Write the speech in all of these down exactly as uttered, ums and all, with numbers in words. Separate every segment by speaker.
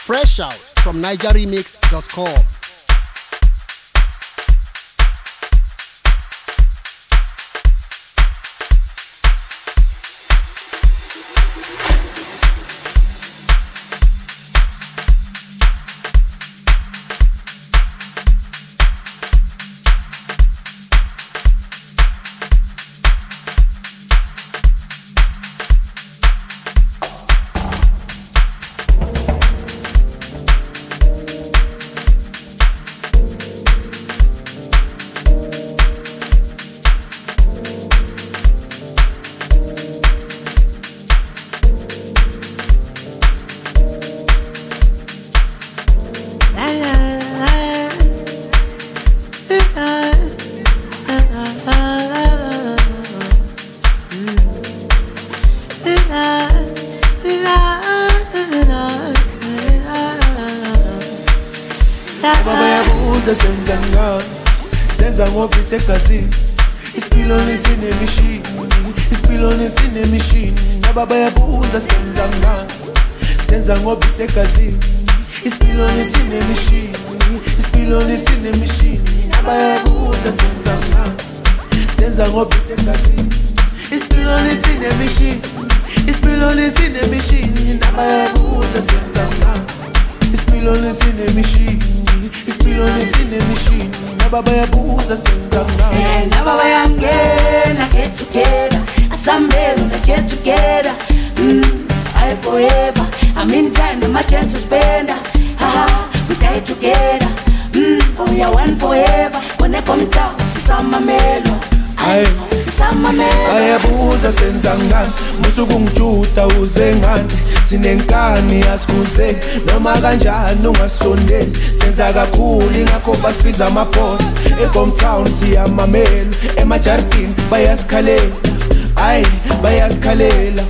Speaker 1: Fresh out from niger remix dot com.
Speaker 2: Kasi ispiloni sine machine ispiloni sine machine nababa yabuza senza ngani senza ngoba isekasi ispiloni sine machine ispiloni sine machine nababa yabuza senza ngani senza ngoba isekasi ispiloni sine machine ispiloni sine machine nababa yabuza senza ngani ispiloni sine machine ispiloni sine machine nababa yabuza senza ngani
Speaker 3: eh nababa yangena get together asambelo na get together mm, I forever I'm in time no my chance to spend haha we die together mm, oh yeah one forever when I come down sisama melo ay sisama melo
Speaker 2: ayabuza senza ngani musuku ngijuta uzengani sinenkani asikuze noma kanjani ungasondeli senza kakhulu ingakho basibiza amaboss eComtown siyamamela emajardini bayasikhalela ay bayasikhalela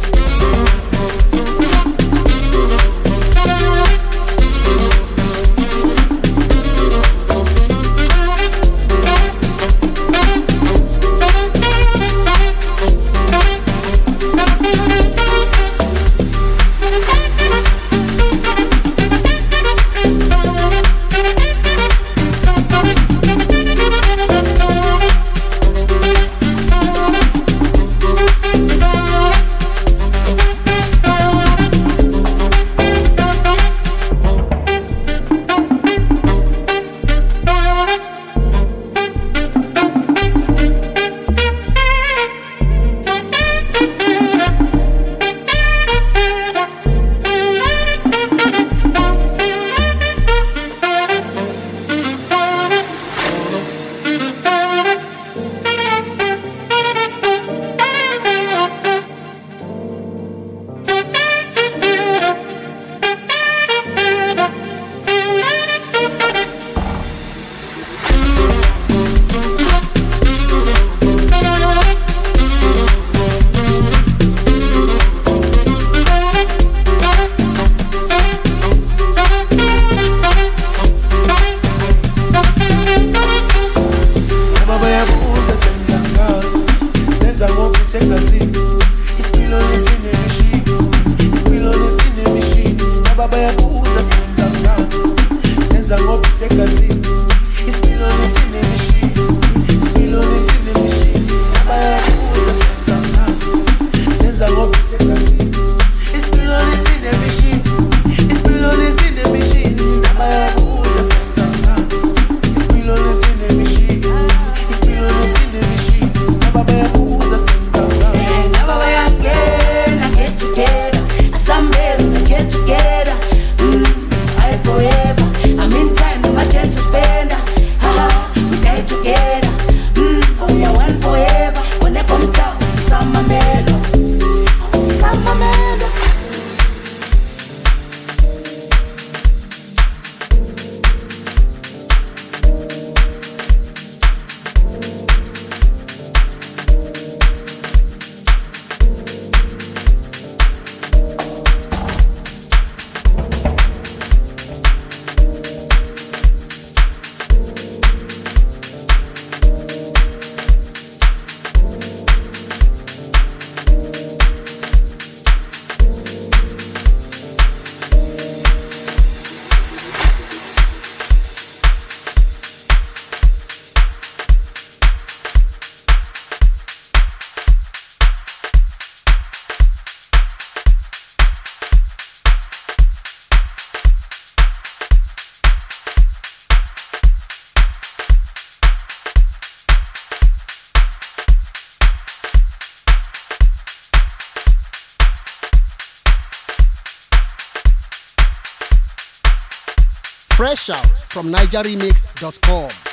Speaker 1: Fresh out from niger remix dot com.